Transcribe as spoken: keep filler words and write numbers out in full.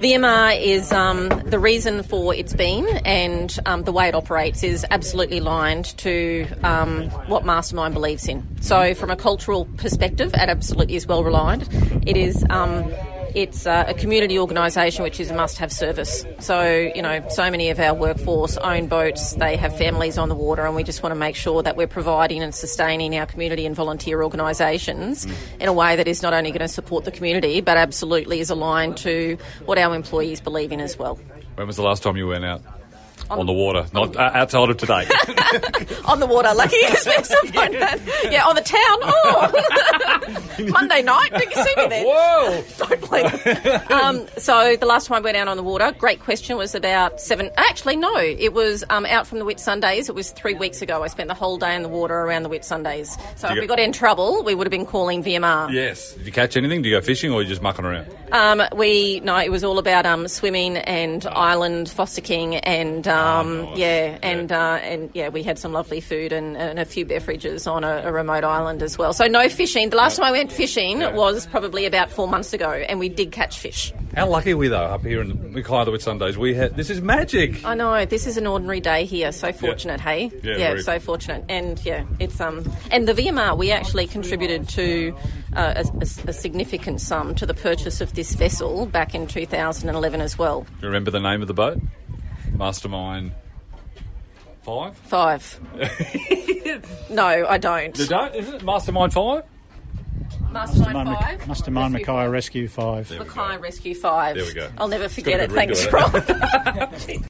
V M R is um, the reason for its being, and um, the way it operates is absolutely aligned to um, what Mastermind believes in. So from a cultural perspective, it absolutely is well aligned. It is um, it's uh, a community organisation which is a must-have service. So, you know, so many of our workforce own boats, they have families on the water, and we just want to make sure that we're providing and sustaining our community and volunteer organisations mm. in a way that is not only going to support the community, but absolutely is aligned to what our employees believe in as well. When was the last time you went out? On, on the water, not uh, outside of today. On the water, lucky expensive like that. Yeah, on the town. Oh, Monday night. Did you see me there? Whoa! Don't blink. Um, so the last time I went out on the water, great question, was about seven. Actually, no, it was um, out from the Whitsundays. It was three weeks ago. I spent the whole day in the water around the Whitsundays. So if go- we got in trouble, we would have been calling V M R. Yes. Did you catch anything? Did you go fishing, or were you just mucking around? Um, we no, it was all about um, swimming and island foster king and. Um, Um, nice. Yeah, and yeah. Uh, and yeah, we had some lovely food and, and a few beverages on a, a remote island as well. So no fishing. The last time I went fishing yeah. was probably about four months ago, and we did catch fish. How lucky are we though up here in Mackay with Sundays? We had this is magic. I know, this is an ordinary day here. So fortunate, yeah. hey? Yeah, yeah very. so fortunate. And yeah, it's um and the V M R, we actually contributed to uh, a, a, a significant sum to the purchase of this vessel back in two thousand eleven as well. Do you remember the name of the boat? Mastermind. Five? Five. No, I don't. You don't? Is it Mastermind Five? Mastermind, Mastermind Five. Mastermind Rescue Mackay five. Rescue Five. Mackay Rescue Five. There we go. I'll never forget It's it. got a good Thanks, ring to Rob.